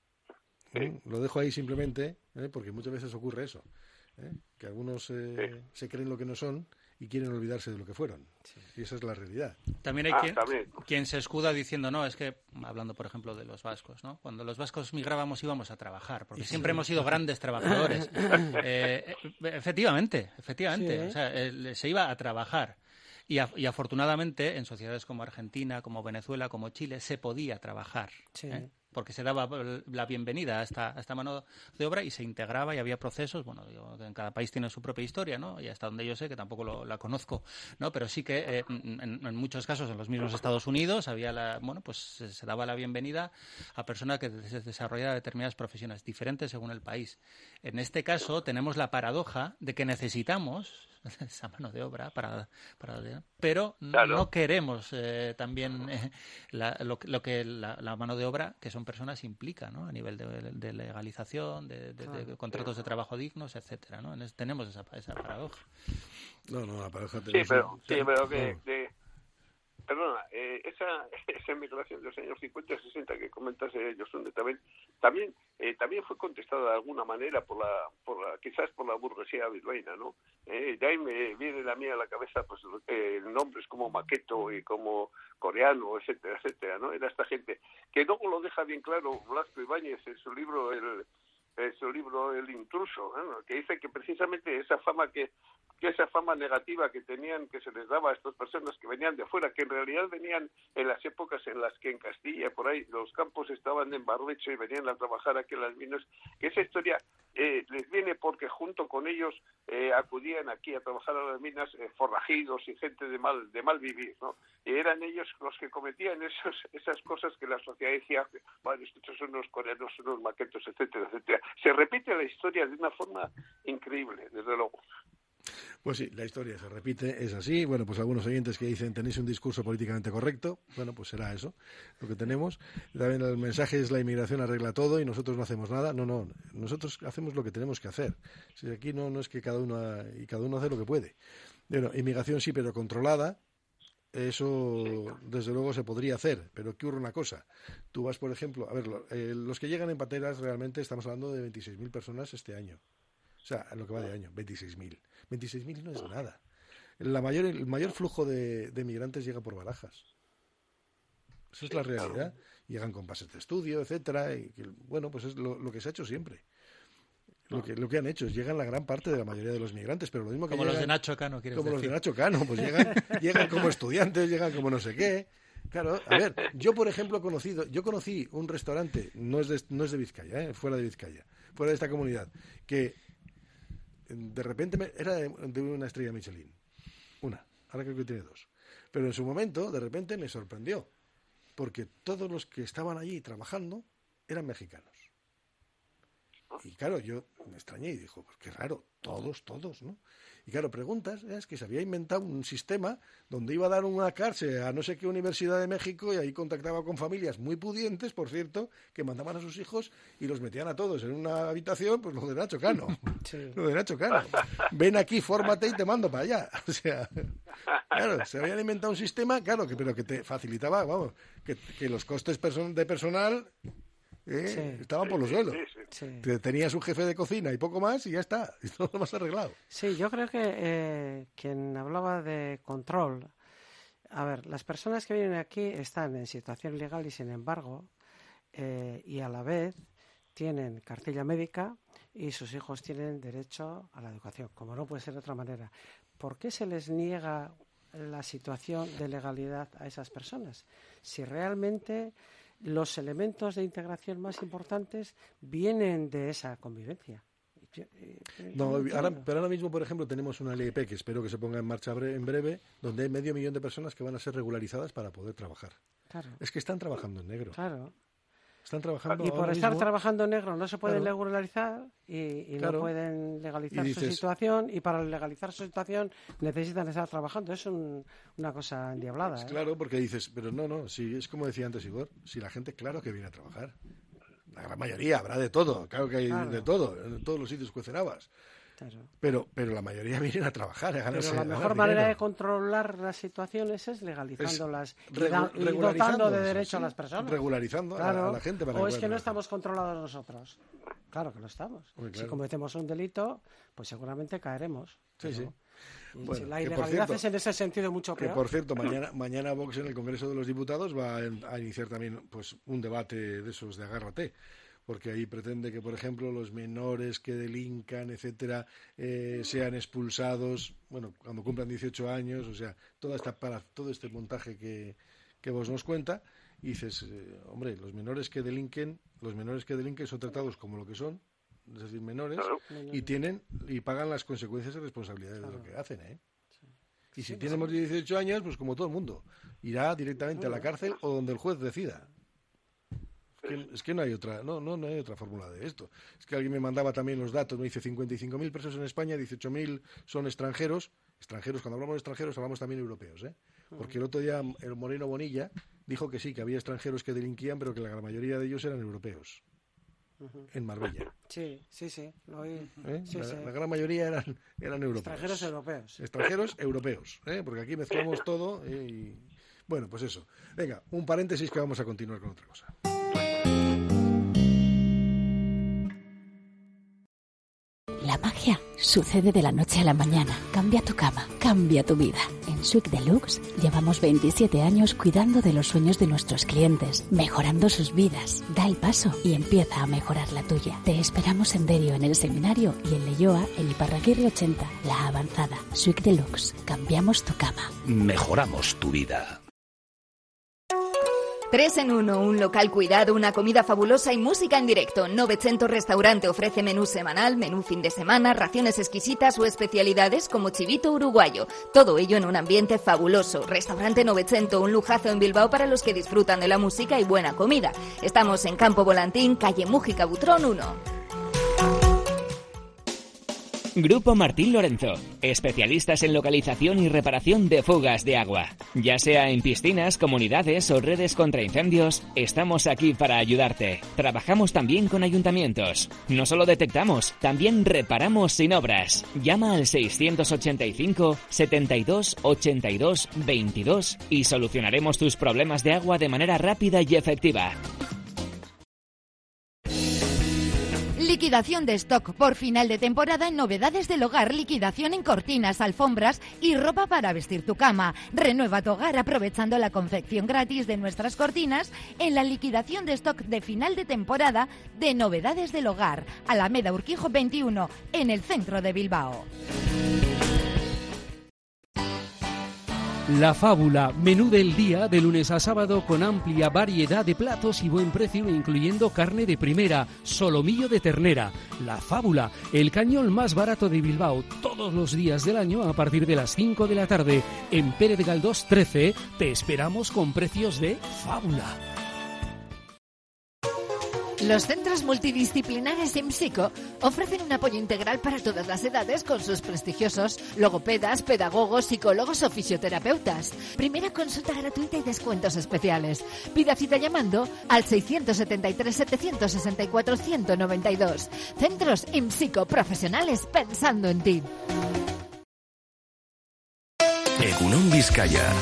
¿Eh? Lo dejo ahí simplemente, ¿eh? Porque muchas veces ocurre eso, ¿eh? Que algunos eh, se creen lo que no son y quieren olvidarse de lo que fueron. Y esa es la realidad. También hay Ah, quien, también. quien se escuda diciendo, no, es que, hablando por ejemplo de los vascos, ¿no? Cuando los vascos migrábamos íbamos a trabajar, porque siempre hemos sido grandes trabajadores. Eh, eh, efectivamente, efectivamente, Sí. o sea, eh, se iba a trabajar. Y, af- y afortunadamente en sociedades como Argentina, como Venezuela, como Chile, se podía trabajar. Sí. ¿eh? Porque se daba la bienvenida a esta, a esta mano de obra y se integraba y había procesos, bueno, digo, en cada país tiene su propia historia, ¿no? Y hasta donde yo sé, que tampoco lo, la conozco, ¿no? Pero sí que eh, en, en muchos casos, en los mismos Estados Unidos, había la, bueno, pues se, se daba la bienvenida a personas que des- desarrollaban determinadas profesiones diferentes según el país. En este caso tenemos la paradoja de que necesitamos esa mano de obra para, para pero Claro. no queremos eh, también eh, la- lo, que- lo que la, la mano de obra que son personas implica, ¿no? A nivel de, de legalización, de, de- de Claro. contratos de trabajo dignos, etcétera, ¿no? En es- tenemos esa, esa paradoja. No, no, la pareja Sí, tenemos pero, un- sí, pero que, no. de- perdona, eh, esa, esa migración de los años cincuenta y sesenta que comentas, eh, Josunde, también, también, eh, también fue contestada de alguna manera por la, por la, quizás por la burguesía bilbaína, ¿no? Eh, de ahí me viene a mí a la cabeza, pues, eh, nombres como Maqueto y como Coreano, etcétera, etcétera, ¿no? Era esta gente que luego lo deja bien claro Blasco Ibáñez en su libro, el, en su libro El intruso, ¿no? Que dice que precisamente esa fama que que esa fama negativa que tenían, que se les daba a estas personas que venían de fuera, que en realidad venían en las épocas en las que en Castilla, por ahí, los campos estaban en barbecho y venían a trabajar aquí en las minas, que esa historia eh, les viene porque junto con ellos eh, acudían aquí a trabajar a las minas eh, forrajidos y gente de mal de mal vivir, ¿no? Y eran ellos los que cometían esos, esas cosas que la sociedad decía, bueno, estos son unos coreanos, son unos maquetos, etcétera, etcétera. Se repite la historia de una forma increíble, desde luego. Pues sí, la historia se repite, es así. Bueno, pues algunos oyentes que dicen tenéis un discurso políticamente correcto, bueno, pues será eso lo que tenemos. También el mensaje es la inmigración arregla todo y nosotros no hacemos nada. No, no, nosotros hacemos lo que tenemos que hacer. Si aquí no, no es que cada uno ha- y cada uno hace lo que puede. Bueno, inmigración sí, pero controlada. Eso, desde luego, se podría hacer, pero ¿qué ocurre una cosa? Tú vas, por ejemplo, a ver, lo- eh, los que llegan en pateras realmente estamos hablando de veintiséis mil personas este año. O sea, en lo que va de año, veintiséis mil. veintiséis mil no es nada. La mayor, el mayor flujo de, de migrantes llega por Barajas. Esa es la realidad. Llegan con pases de estudio, etcétera. Y que, bueno, pues es lo, lo que se ha hecho siempre. Lo que, lo que han hecho es llegan la gran parte de la mayoría de los migrantes, pero lo mismo que Como llegan, los de Nacho Cano, quieres como decir. los de Nacho Cano, pues llegan, llegan como estudiantes, llegan como no sé qué. Claro, a ver, yo por ejemplo he conocido, yo conocí un restaurante, no es de, no es de Vizcaya, ¿eh? Fuera de Vizcaya, fuera de esta comunidad, que de repente me, era de, de una estrella Michelin, una, ahora creo que tiene dos, pero en su momento de repente me sorprendió, porque todos los que estaban allí trabajando eran mexicanos. Y claro, yo me extrañé y dijo, pues qué raro, todos, todos, ¿no? Y claro, preguntas, es que se había inventado un sistema donde iba a dar una clase a no sé qué universidad de México y ahí contactaba con familias muy pudientes, por cierto, que mandaban a sus hijos y los metían a todos en una habitación, pues lo de Nacho Cano, sí. lo de Nacho Cano. Ven aquí, fórmate y te mando para allá. O sea, claro, se habían inventado un sistema, claro, que pero que te facilitaba, vamos, que, que los costes person- de personal... Eh, sí. Estaban por los suelos. Sí. Tenía su jefe de cocina y poco más y ya está, y todo lo más arreglado. Sí, yo creo que eh, quien hablaba de control, a ver, las personas que vienen aquí están en situación legal y sin embargo, eh, y a la vez tienen cartilla médica y sus hijos tienen derecho a la educación, como no puede ser de otra manera. ¿Por qué se les niega la situación de legalidad a esas personas? Si realmente los elementos de integración más importantes vienen de esa convivencia. No, ahora, pero ahora mismo, por ejemplo, tenemos una L E P que espero que se ponga en marcha bre- en breve, donde hay medio millón de personas que van a ser regularizadas para poder trabajar. Claro. Es que están trabajando en negro. Claro. Están trabajando y por estar mismo, trabajando en negro no se pueden claro, regularizar y, y claro, no pueden legalizar dices, su situación, y para legalizar su situación necesitan estar trabajando. Es un, una cosa endiablada. Es ¿eh? claro, porque dices, pero no, no, si es como decía antes Igor, si la gente, claro que viene a trabajar. La gran mayoría, habrá de todo, claro que hay claro. de todo, en todos los sitios cuecen habas. Claro. Pero, pero la mayoría vienen a trabajar. A ganarse, pero la mejor manera dinero. de controlar las situaciones es legalizándolas es regu- y, y dotando de derecho sí, a las personas. Regularizando claro. a, a la gente. Para o es que no estamos controlados nosotros. Claro que lo estamos. Uy, claro. Si cometemos un delito, pues seguramente caeremos. Sí, pero, sí. Bueno, la ilegalidad cierto, es en ese sentido mucho peor. Que por cierto, mañana, mañana Vox en el Congreso de los Diputados va a, a iniciar también pues un debate de esos de agárrate. Porque ahí pretende que, por ejemplo, los menores que delincan, etcétera, eh, sean expulsados, bueno, cuando cumplan dieciocho años, o sea, toda esta para todo este montaje que, que vos nos cuenta, y dices, eh, hombre, los menores que delinquen, los menores que delinquen son tratados como lo que son, es decir, menores, claro. y tienen y pagan las consecuencias y responsabilidades claro. de lo que hacen, ¿eh? Sí. Y si sí, tenemos dieciocho años, pues como todo el mundo, irá directamente a la cárcel o donde el juez decida. Es que, es que no hay otra no, no no hay otra fórmula de esto. Es que alguien me mandaba también los datos, me dice cincuenta y cinco mil presos en España, dieciocho mil son extranjeros. Extranjeros, cuando hablamos de extranjeros hablamos también europeos, ¿eh? Porque el otro día el Moreno Bonilla dijo que sí, que había extranjeros que delinquían, pero que la gran mayoría de ellos eran europeos. Uh-huh. En Marbella. Sí, sí, sí. Lo oí. ¿Eh? Sí, la, sí. la gran mayoría eran, eran europeos. Extranjeros europeos. Extranjeros europeos, ¿eh? Porque aquí mezclamos todo ¿eh? y... Bueno, pues eso. Venga, un paréntesis que vamos a continuar con otra cosa. La magia sucede de la noche a la mañana. Cambia tu cama, cambia tu vida. En Suite Deluxe llevamos veintisiete años cuidando de los sueños de nuestros clientes, mejorando sus vidas. Da el paso y empieza a mejorar la tuya. Te esperamos en Derio, en el Seminario, y en Leioa, en Iparraguirre ochenta, La Avanzada. Suite Deluxe. Cambiamos tu cama. Mejoramos tu vida. Tres en uno, un local cuidado, una comida fabulosa y música en directo. Novecento Restaurante ofrece menú semanal, menú fin de semana, raciones exquisitas o especialidades como chivito uruguayo. Todo ello en un ambiente fabuloso. Restaurante Novecento, un lujazo en Bilbao para los que disfrutan de la música y buena comida. Estamos en Campo Volantín, calle Mújica Butrón uno. Grupo Martín Lorenzo, especialistas en localización y reparación de fugas de agua. Ya sea en piscinas, comunidades o redes contra incendios, estamos aquí para ayudarte. Trabajamos también con ayuntamientos. No solo detectamos, también reparamos sin obras. Llama al seiscientos ochenta y cinco, setenta y dos, ochenta y dos, veintidós y solucionaremos tus problemas de agua de manera rápida y efectiva. Liquidación de stock por final de temporada en novedades del hogar, liquidación en cortinas, alfombras y ropa para vestir tu cama. Renueva tu hogar aprovechando la confección gratis de nuestras cortinas en la liquidación de stock de final de temporada de novedades del hogar. Alameda Urquijo veintiuno, en el centro de Bilbao. La Fábula, menú del día de lunes a sábado con amplia variedad de platos y buen precio, incluyendo carne de primera, solomillo de ternera. La Fábula, el cañón más barato de Bilbao, todos los días del año a partir de las cinco de la tarde. En Pérez Galdós trece te esperamos con precios de Fábula. Los centros multidisciplinares IMSICO ofrecen un apoyo integral para todas las edades con sus prestigiosos logopedas, pedagogos, psicólogos o fisioterapeutas. Primera consulta gratuita y descuentos especiales. Pida cita llamando al seiscientos setenta y tres, setecientos sesenta y cuatro, ciento noventa y dos. Centros IMSICO, profesionales pensando en ti. Egunon Vizcaya.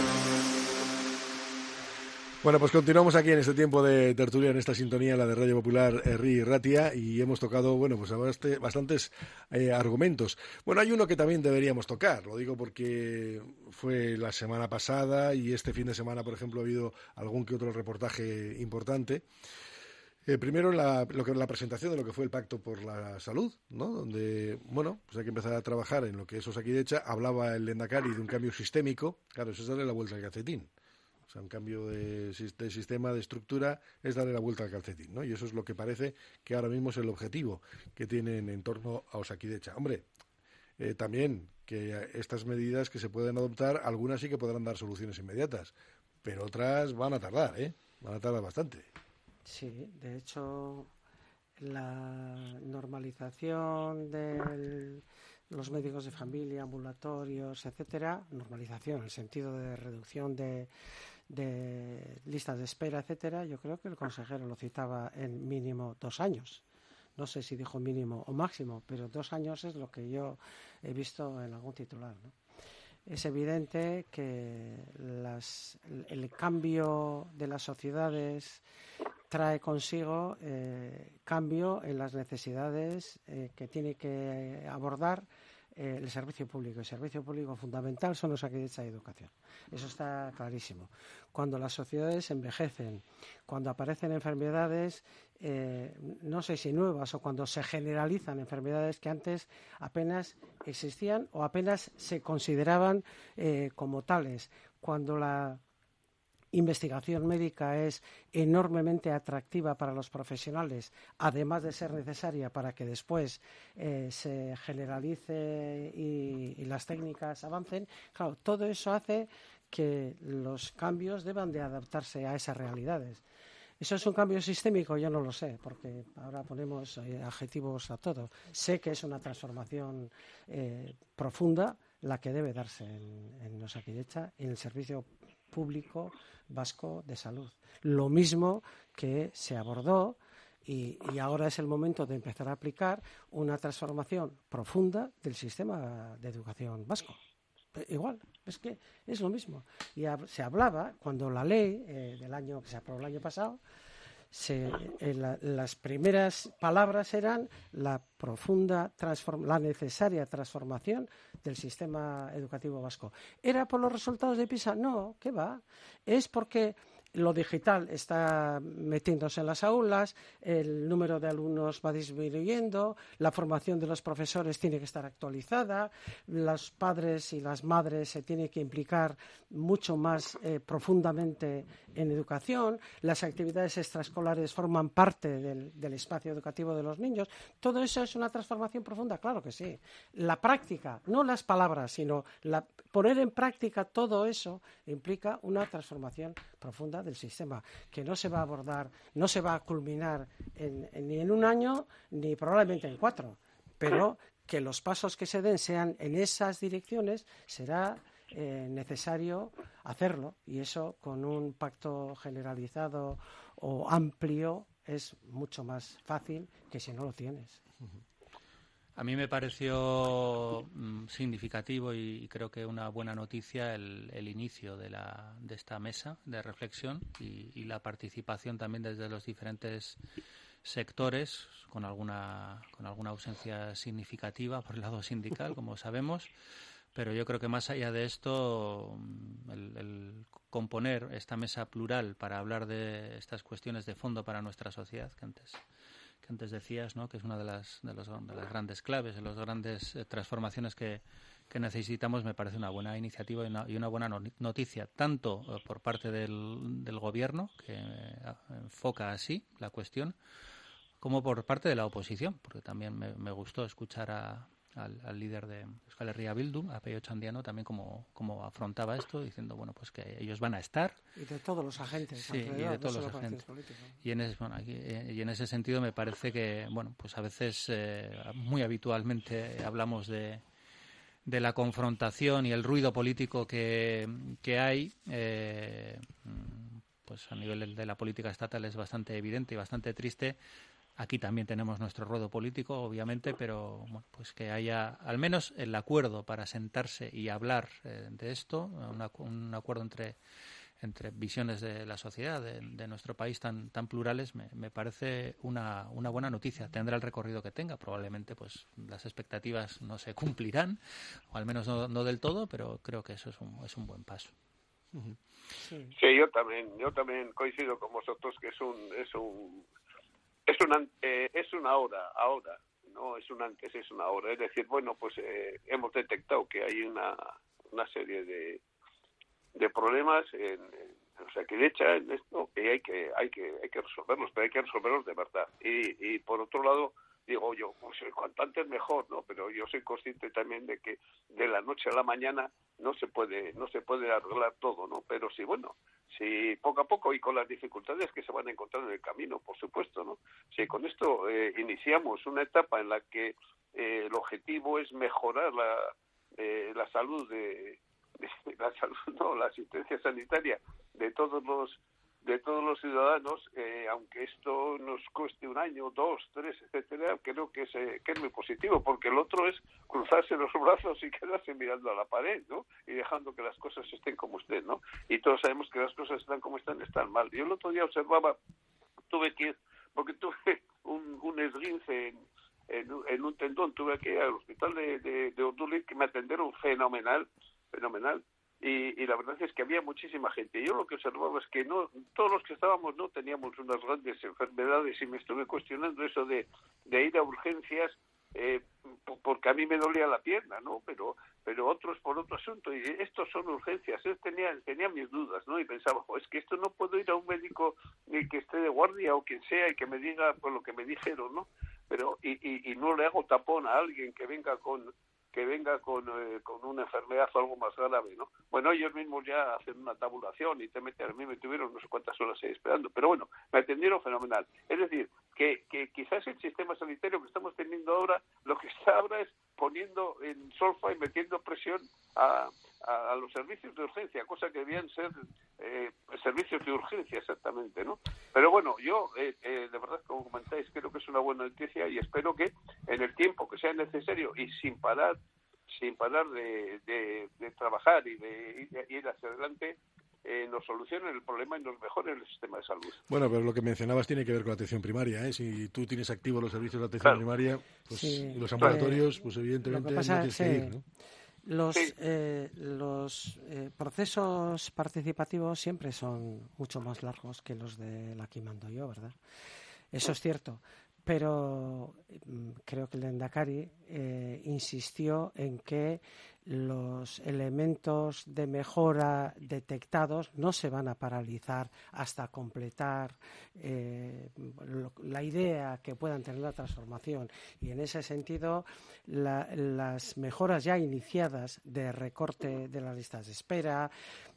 Bueno, pues continuamos aquí en este tiempo de tertulia, en esta sintonía, la de Radio Popular, Herri Ratia, y hemos tocado, bueno, pues bastantes eh, argumentos. Bueno, hay uno que también deberíamos tocar, lo digo porque fue la semana pasada y este fin de semana, por ejemplo, ha habido algún que otro reportaje importante. Eh, primero, la, lo que, la presentación de lo que fue el Pacto por la Salud, ¿no? Donde, bueno, pues hay que empezar a trabajar en lo que es Osakidecha. Hablaba el Lehendakari de un cambio sistémico. Claro, eso es darle la vuelta al calcetín. O sea, un cambio de, de sistema, de estructura, es darle la vuelta al calcetín, ¿no? Y eso es lo que parece que ahora mismo es el objetivo que tienen en torno a Osakidecha. Hombre, eh, también que estas medidas que se pueden adoptar, algunas sí que podrán dar soluciones inmediatas, pero otras van a tardar, ¿eh? Van a tardar bastante. Sí, de hecho, la normalización de los médicos de familia, ambulatorios, etcétera, normalización, en el sentido de reducción de, de listas de espera, etcétera, yo creo que el consejero lo citaba en mínimo dos años. No sé si dijo mínimo o máximo, pero dos años es lo que yo he visto en algún titular, ¿no? Es evidente que las, el cambio de las sociedades trae consigo eh, cambio en las necesidades eh, que tiene que abordar eh, el servicio público. El servicio público fundamental son los Osakidecha y educación. Eso está clarísimo. Cuando las sociedades envejecen, cuando aparecen enfermedades, eh, no sé si nuevas, o cuando se generalizan enfermedades que antes apenas existían o apenas se consideraban eh, como tales, cuando la investigación médica es enormemente atractiva para los profesionales, además de ser necesaria para que después eh, se generalice y, y las técnicas avancen. Claro, todo eso hace que los cambios deban de adaptarse a esas realidades. ¿Eso es un cambio sistémico? Yo no lo sé, porque ahora ponemos eh, adjetivos a todo. Sé que es una transformación eh, profunda la que debe darse en, en Osakidecha, en el servicio público vasco de salud. Lo mismo que se abordó y, y ahora es el momento de empezar a aplicar una transformación profunda del sistema de educación vasco. Igual, es que es lo mismo. Y hab, se hablaba, cuando la ley eh, del año que se aprobó el año pasado, se, eh, la, las primeras palabras eran la profunda, transform, la necesaria transformación del sistema educativo vasco. ¿Era por los resultados de PISA? No, ¿qué va? Es porque lo digital está metiéndose en las aulas, el número de alumnos va disminuyendo, la formación de los profesores tiene que estar actualizada, los padres y las madres se tienen que implicar mucho más eh, profundamente en educación, las actividades extraescolares forman parte del, del espacio educativo de los niños. ¿Todo eso es una transformación profunda? Claro que sí. La práctica, no las palabras, sino la, poner en práctica todo eso implica una transformación profunda del sistema, que no se va a abordar, no se va a culminar en, en, ni en un año, ni probablemente en cuatro, pero que los pasos que se den sean en esas direcciones, será eh, necesario hacerlo, y eso con un pacto generalizado o amplio es mucho más fácil que si no lo tienes. A mí me pareció mm, significativo y, y creo que una buena noticia el, el inicio de, la, de esta mesa de reflexión y, y la participación también desde los diferentes sectores, con alguna, con alguna ausencia significativa por el lado sindical, como sabemos. Pero yo creo que más allá de esto, el, el componer esta mesa plural para hablar de estas cuestiones de fondo para nuestra sociedad, que antes... que antes decías, ¿no?, que es una de las, de, los, de las grandes claves, de las grandes eh, transformaciones que, que necesitamos, me parece una buena iniciativa y una, y una buena noticia, tanto eh, por parte del, del Gobierno, que eh, enfoca así la cuestión, como por parte de la oposición, porque también me, me gustó escuchar a, al, al líder de Euskal Herria Bildu, a Peio Txandiano, también como, como afrontaba esto, diciendo bueno pues que ellos van a estar. Y de todos los agentes. Sí, y de todos no los agentes. Y en, ese, bueno, aquí, y en ese sentido me parece que, bueno, pues a veces, eh, muy habitualmente hablamos de de la confrontación y el ruido político que, que hay, eh, pues a nivel de la política estatal es bastante evidente y bastante triste. Aquí también tenemos nuestro ruedo político, obviamente, pero bueno, pues que haya al menos el acuerdo para sentarse y hablar eh, de esto, una, un acuerdo entre entre visiones de la sociedad, de, de nuestro país tan tan plurales, me, me parece una, una buena noticia. Tendrá el recorrido que tenga, probablemente pues las expectativas no se cumplirán, o al menos no, no del todo, pero creo que eso es un, es un buen paso. Uh-huh. Sí. sí, yo también, yo también coincido con vosotros que es un es un es una eh, es una hora, ahora, no es un antes, es una hora. Es decir, bueno, pues eh, hemos detectado que hay una una serie de de problemas en, en Osakidetza, en esto, y hay que hay que hay que resolverlos, pero hay que resolverlos de verdad. Y, y por otro lado, digo yo, pues cuanto antes mejor, ¿no? Pero yo soy consciente también de que de la noche a la mañana no se puede no se puede arreglar todo, ¿no? Pero sí, bueno, si poco a poco y con las dificultades que se van a encontrar en el camino, por supuesto, ¿no? Si con esto eh, iniciamos una etapa en la que eh, el objetivo es mejorar la eh, la salud de la salud, no, la asistencia sanitaria de todos los de todos los ciudadanos, eh, aunque esto nos cueste un año, dos, tres, etcétera, creo que es, eh, que es muy positivo, porque el otro es cruzarse los brazos y quedarse mirando a la pared, ¿no? Y dejando que las cosas estén como estén, ¿no? Y todos sabemos que las cosas están como están, están mal. Yo el otro día observaba, tuve que ir, porque tuve un, un esguince en, en, en un tendón, tuve que ir al hospital de, de, de Urduliz, que me atendieron fenomenal, fenomenal, y, y la verdad es que había muchísima gente. Yo lo que observaba es que no todos los que estábamos no teníamos unas grandes enfermedades, y me estuve cuestionando eso de, de ir a urgencias eh, porque a mí me dolía la pierna, ¿no? Pero pero otros por otro asunto, y estos son urgencias. Yo tenía, tenía mis dudas, ¿no? Y pensaba, oh, es que esto no puedo ir a un médico ni que esté de guardia o quien sea y que me diga por lo que me dijeron, ¿no? Pero y, y, y no le hago tapón a alguien que venga con que venga con, eh, con una enfermedad o algo más grave, ¿no? Bueno, ellos mismos ya hacen una tabulación y te meten, a mí me tuvieron no sé cuántas horas ahí esperando, pero bueno, me atendieron fenomenal. Es decir, que, que quizás el sistema sanitario que estamos teniendo ahora, lo que está ahora es poniendo en solfa y metiendo presión a, a, a los servicios de urgencia, cosa que debían ser eh, servicios de urgencia exactamente, ¿no? Pero bueno, yo eh, eh, de verdad, como comentáis, creo que es una buena noticia y espero que en el tiempo que sea necesario y sin parar sin parar de, de, de trabajar y de, de ir hacia adelante, eh, nos solucionen el problema y nos mejoren el sistema de salud. Bueno, pero lo que mencionabas tiene que ver con la atención primaria, ¿eh? Si tú tienes activos los servicios de atención claro. primaria, pues sí. y los ambulatorios, pues evidentemente pasa, no tienes sí. que ir, ¿no? Los, sí. eh, los eh, procesos participativos siempre son mucho más largos que los de la que mando yo, ¿verdad? Eso es cierto. Pero creo que el Lehendakari eh, insistió en que los elementos de mejora detectados no se van a paralizar hasta completar eh, lo, la idea que puedan tener la transformación. Y en ese sentido, la, las mejoras ya iniciadas de recorte de las listas de espera,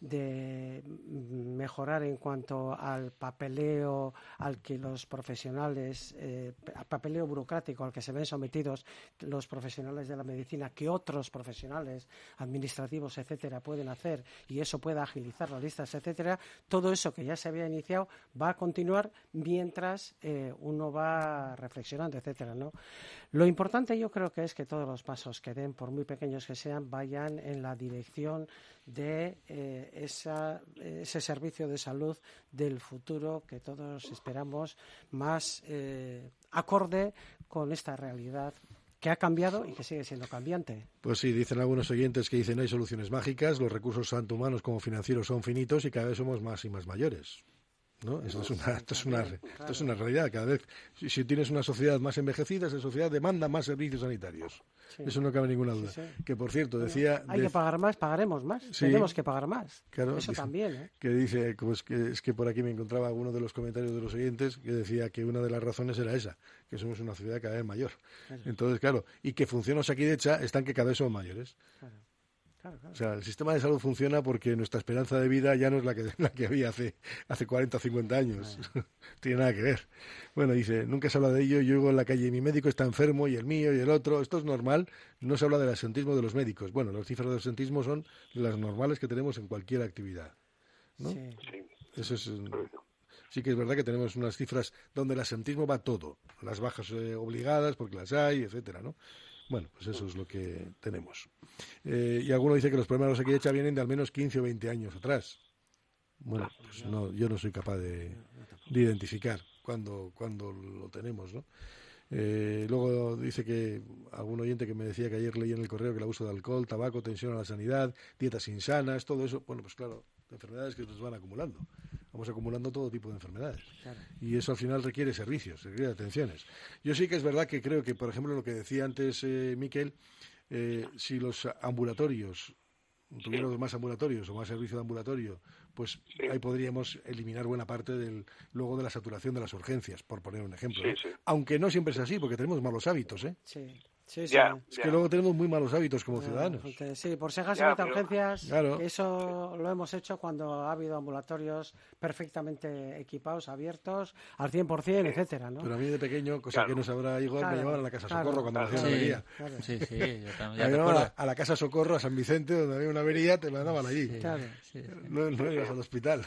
de mejorar en cuanto al papeleo al que los profesionales, eh, papeleo burocrático al que se ven sometidos los profesionales de la medicina, que otros profesionales administrativos, etcétera, pueden hacer, y eso pueda agilizar las listas, etcétera. Todo eso que ya se había iniciado va a continuar mientras eh, uno va reflexionando, etcétera, ¿no? Lo importante yo creo que es que todos los pasos que den, por muy pequeños que sean, vayan en la dirección de eh, esa, ese servicio de salud del futuro que todos esperamos más eh, acorde con esta realidad que ha cambiado y que sigue siendo cambiante. Pues sí, dicen algunos oyentes que dicen no hay soluciones mágicas, los recursos tanto humanos como financieros son finitos y cada vez somos más y más mayores, ¿no? Esto es una, esto es una, esto es una realidad. Cada vez, si, si tienes una sociedad más envejecida, esa sociedad demanda más servicios sanitarios. Sí. Eso no cabe ninguna duda. Sí, sí. Que, por cierto, decía... Hay de... que pagar más, pagaremos más. Sí. Tenemos que pagar más. Claro, eso dice, también, ¿eh? Que dice, pues que es que por aquí me encontraba alguno de los comentarios de los oyentes que decía que una de las razones era esa, que somos una ciudad cada vez mayor. Claro. Entonces, claro, y que funciona Osakidecha están que cada vez son mayores. Claro. Claro, claro. O sea, el sistema de salud funciona porque nuestra esperanza de vida ya no es la que, la que había hace, hace cuarenta o cincuenta años. Bueno. Tiene nada que ver. Bueno, dice, nunca se habla de ello, yo vivo en la calle y mi médico está enfermo y el mío y el otro. Esto es normal, no se habla del absentismo de los médicos. Bueno, las cifras de absentismo son las normales que tenemos en cualquier actividad, ¿no? Sí. Eso es... Sí que es verdad que tenemos unas cifras donde el absentismo va todo. Las bajas eh, obligadas, porque las hay, etcétera, ¿no? Bueno, pues eso es lo que tenemos. Eh, y alguno dice que los problemas de Osakidecha vienen de al menos quince o veinte años atrás. Bueno, pues no, yo no soy capaz de, de identificar cuándo cuando lo tenemos, ¿no? Eh, luego dice que algún oyente que me decía que ayer leí en el correo que el abuso de alcohol, tabaco, tensión a la sanidad, dietas insanas, todo eso, bueno, pues claro, enfermedades que nos van acumulando. Vamos acumulando todo tipo de enfermedades. Claro. Y eso al final requiere servicios, requiere atenciones. Yo sí que es verdad que creo que, por ejemplo, lo que decía antes eh, Miquel, eh, si los ambulatorios tuviéramos más ambulatorios o más servicio de ambulatorio, pues sí. ahí podríamos eliminar buena parte del luego de la saturación de las urgencias, por poner un ejemplo. Sí, ¿no? sí. Aunque no siempre es así, porque tenemos malos hábitos, ¿eh? Sí. Sí, sí. Ya, es ya. que luego tenemos muy malos hábitos como no, ciudadanos. Sí, por si acaso meta urgencias, claro. que eso lo hemos hecho cuando ha habido ambulatorios perfectamente equipados, abiertos, al cien por cien, etcétera, ¿no? Pero a mí de pequeño, cosa claro. que no sabrá Igor, claro. me llevaban a la Casa claro. Socorro cuando claro. hacía una avería. Claro. Sí, sí, yo también. Me llevaban a, a la Casa Socorro, a San Vicente, donde había una avería, te mandaban allí. Sí, claro. Sí, sí. No, no ibas al hospital.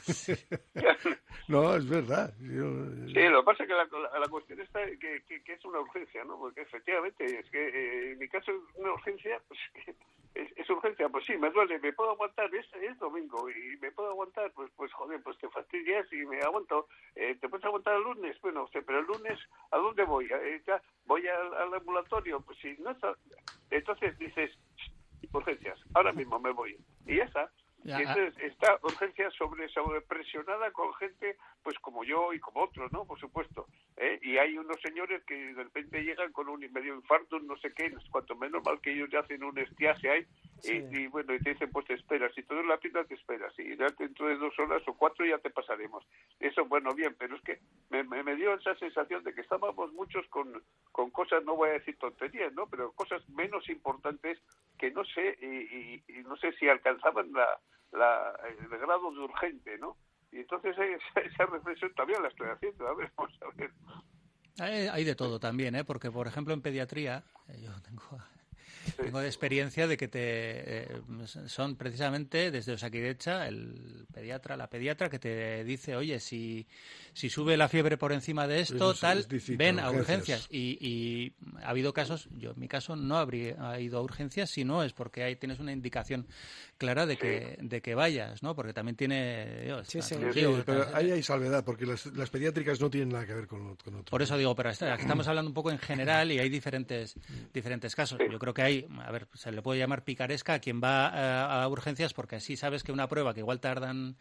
No, es verdad. Yo... Sí, lo que pasa es que la, la, la cuestión está que, que, que es una urgencia, ¿no? Porque efectivamente, es que eh, en mi caso es una urgencia, pues es, es urgencia, pues sí, me duele, me puedo aguantar, es, es domingo y me puedo aguantar, pues pues joder, pues te fastidias y me aguanto. Eh, ¿Te puedes aguantar el lunes? Bueno, sé, pero el lunes, ¿a dónde voy? Eh, ya, voy al, al ambulatorio, pues si no está... Entonces dices, urgencias, ahora mismo me voy. Y ya está. Ya. Y entonces está urgencia sobre, sobre presionada con gente pues como yo y como otros, ¿no? Por supuesto. ¿eh? Y hay unos señores que de repente llegan con un medio infarto, no sé qué, cuanto menos mal que ellos ya hacen un estiase ahí sí. y, y bueno, y te dicen pues te esperas, si tú en la fila te esperas y ya dentro de dos horas o cuatro ya te pasaremos. Eso bueno, bien, pero es que me, me, me dio esa sensación de que estábamos muchos con, con cosas, no voy a decir tonterías, ¿no? Pero cosas menos importantes que no sé y, y, y no sé si alcanzaban la La, el grado de urgente, ¿no? Y entonces esa, esa reflexión también la estoy haciendo, a ver, vamos a ver. Hay, hay de todo también, ¿eh? Porque, por ejemplo, en pediatría, yo tengo... Tengo de experiencia de que te eh, son precisamente desde Osakidecha el pediatra, la pediatra que te dice, oye, si, si sube la fiebre por encima de esto, es, tal, es difícil, ven a urgencias. Y, y ha habido casos, yo en mi caso no habría ido a urgencias si no es porque ahí tienes una indicación clara de que sí. de que vayas, ¿no? Porque también tiene... Yo, sí, sí, sí, sí, pero ahí hay salvedad, porque las, las pediátricas no tienen nada que ver con, con otros. Por eso digo, pero aquí estamos hablando un poco en general y hay diferentes, diferentes casos. Yo creo que hay a ver, se le puede llamar picaresca a quien va a, a urgencias porque así sabes que una prueba que igual tardan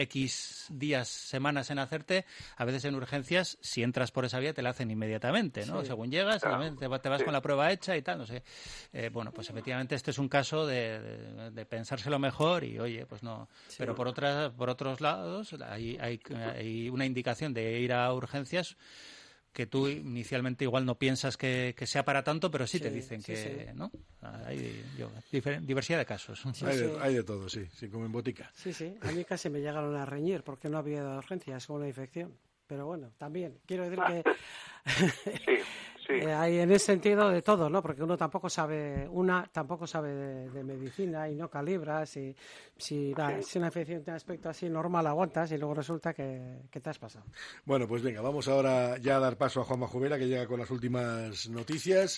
X días, semanas en hacerte, a veces en urgencias, si entras por esa vía te la hacen inmediatamente, ¿no? Sí. Según llegas, claro. te, te vas sí. con la prueba hecha y tal, no sé. Eh, bueno, pues efectivamente este es un caso de, de, de pensárselo mejor y oye, pues no. Sí. Pero por otras, por otros lados hay, hay, hay una indicación de ir a urgencias que tú inicialmente igual no piensas que, que sea para tanto, pero sí, sí te dicen sí, que, sí. ¿no? Hay yo, difer, diversidad de casos. Sí, hay, de, sí. hay de todo, sí, sí, como en botica. Sí, sí, a mí casi me llegaron a reñir porque no había urgencias con una infección. Pero bueno, también, quiero decir que sí, sí. eh, hay en ese sentido de todo, ¿no? Porque uno tampoco sabe, una tampoco sabe de, de medicina y no calibra si, si, da, si una infección tiene aspecto así normal aguantas y luego resulta que, que te has pasado. Bueno, pues venga, vamos ahora ya a dar paso a Juanma Jubera que llega con las últimas noticias.